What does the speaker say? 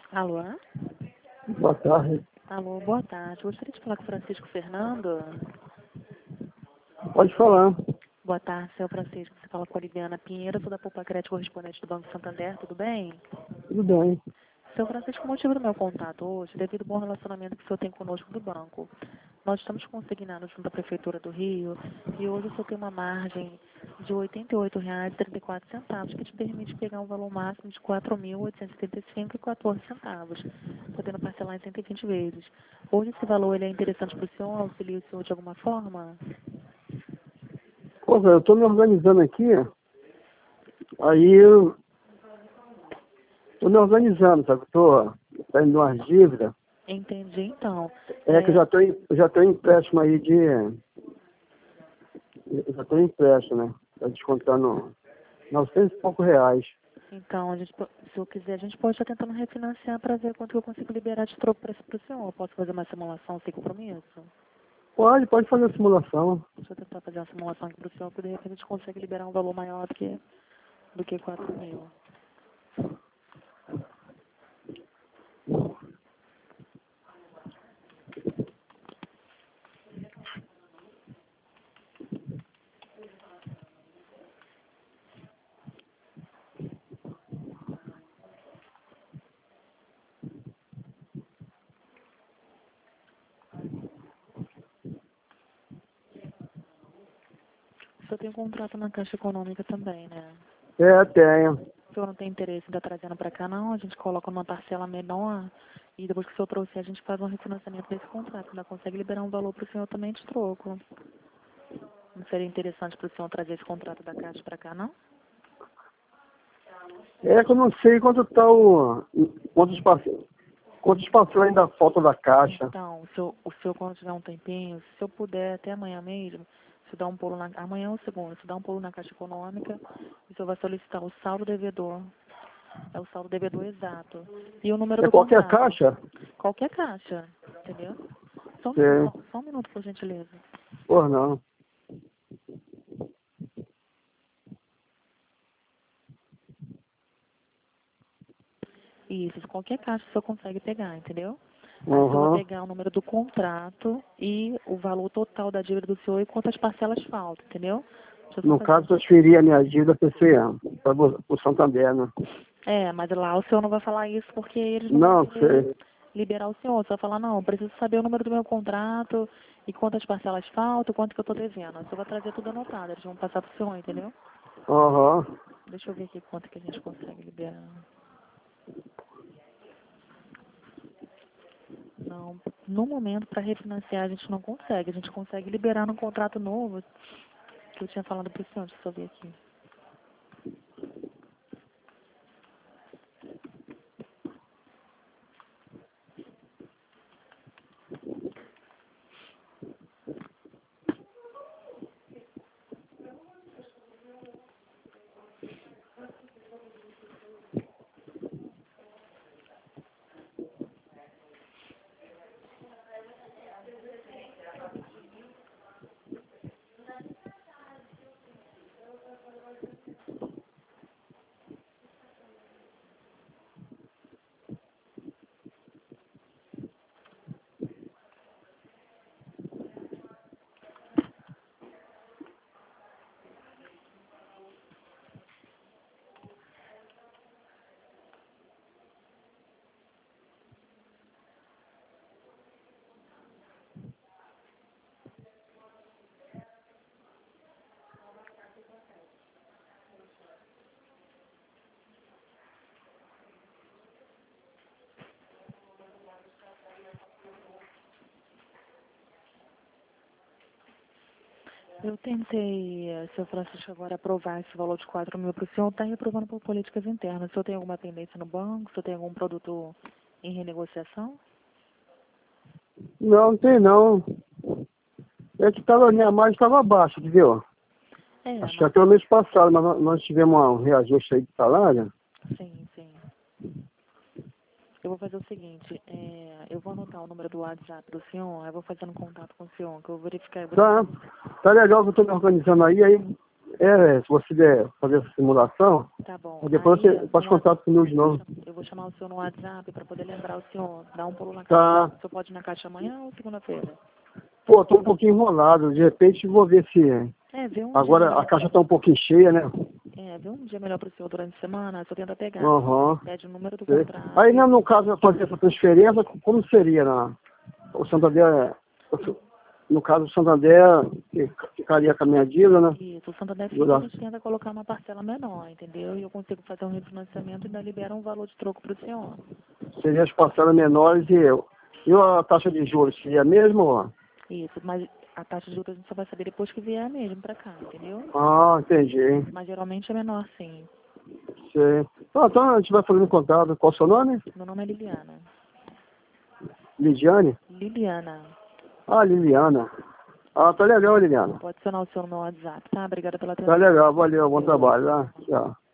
Alô? Boa tarde. Alô, boa tarde. Gostaria de falar com o Francisco Fernando. Pode falar. Boa tarde, seu Francisco. Você fala com a Liviana Pinheiro, sou da Poupa Crédito, correspondente do Banco Santander, tudo bem? Tudo bem. Seu Francisco, o motivo do meu contato hoje, devido ao bom relacionamento que o senhor tem conosco do banco. Nós estamos consignados junto à Prefeitura do Rio e hoje o senhor tem uma margem de R$ 88,34, que te permite pegar um valor máximo de R$ 4.875,14, podendo parcelar em 120 vezes. Hoje esse valor ele é interessante para o senhor, auxilia o senhor de alguma forma? Pô, velho, eu tô me organizando aqui, aí eu tô me organizando, sabe? Tô saindo umas dívidas. Entendi, então. Que eu já tenho empréstimo aí de... Eu já tenho empréstimo, né? Tá descontando R$ 900 e pouco reais. Então, se eu quiser, a gente pode estar tentando refinanciar para ver quanto eu consigo liberar de troco para o senhor. Eu posso fazer uma simulação sem compromisso? Pode fazer a simulação. Deixa eu tentar fazer uma simulação aqui para o senhor, porque de repente a gente consegue liberar um valor maior do que 4.000. O senhor tem um contrato na Caixa Econômica também, né? Tenho. O senhor não tem interesse em estar trazendo para cá, não? A gente coloca uma parcela menor e depois que o senhor trouxer, a gente faz um refinanciamento desse contrato. Ainda consegue liberar um valor para o senhor também de troco. Não seria interessante para o senhor trazer esse contrato da Caixa para cá, não? Que eu não sei quanto tá quantos parcelas ainda falta da caixa. Então, o senhor quando tiver um tempinho, se eu puder até amanhã mesmo, se dá um pulo amanhã ou segunda, se dá um pulo na Caixa Econômica, o senhor vai solicitar o saldo devedor. É o saldo devedor exato. E o número do Qualquer contrato. caixa? Qualquer caixa, entendeu? Só um Sim. minuto, só um minuto, por gentileza. Por não. Isso, qualquer caixa o senhor consegue pegar, entendeu? Aí o senhor vai pegar o número do contrato e o valor total da dívida do senhor e quantas parcelas faltam, entendeu? No caso, transferir a minha dívida para o Santander, né? Mas lá o senhor não vai falar isso porque eles não Não, vão querer sei. liberar o senhor. Você vai falar, não, preciso saber o número do meu contrato e quantas parcelas faltam, quanto que eu estou devendo. O senhor vai trazer tudo anotado, eles vão passar para o senhor, entendeu? Deixa eu ver aqui quanto que a gente consegue liberar. Não, no momento, para refinanciar, a gente não consegue. A gente consegue liberar num contrato novo, que eu tinha falado para o senhor, deixa eu ver aqui. Eu tentei, seu Francisco, agora aprovar esse valor de 4.000 para o senhor, está reprovando por políticas internas. O senhor tem alguma pendência no banco? O senhor tem algum produto em renegociação? Não tem não. A minha margem estava baixa, viu? Acho que até o mês passado, mas nós tivemos um reajuste aí de salário. Sim. Eu vou fazer o seguinte, eu vou anotar o número do WhatsApp do senhor, eu vou fazendo contato com o senhor, que eu vou verificar. Tá legal que eu estou me organizando aí, se você der fazer essa simulação, Tá bom. depois você faz contato comigo de novo. Eu vou vou chamar o senhor no WhatsApp para poder lembrar o senhor. Dá um pulo na Tá. caixa. O senhor pode ir na caixa amanhã ou segunda-feira? Pô, tô um pouquinho enrolado. De repente vou ver se... Vê um Agora dia a caixa tá um pouquinho cheia, né? vê um dia melhor para o senhor durante a semana. O senhor tenta pegar. Aham. Pede o número do Sei. contrato. Aí, né, no caso, eu fazer essa transferência, como seria? O Santander... No caso, o Santander ficaria com a minha dívida, né? Isso, o Santander fica, a gente tenta colocar uma parcela menor, entendeu? E eu consigo fazer um refinanciamento e ainda libera um valor de troco para o senhor. Seria as parcelas menores e a taxa de juros seria a mesma? Ó? Isso, mas a taxa de juros a gente só vai saber depois que vier mesmo para cá, entendeu? Ah, entendi. Mas geralmente é menor, sim. Sei. Então a gente vai fazendo contato. Qual o seu nome? Meu nome é Liliana. Lidiane? Liliana. Ah, Liliana. Ah, tá legal, Liliana. Pode acionar o seu no meu WhatsApp, tá? Obrigada pela atenção. Tá legal, valeu, bom trabalho. Tá? Tchau.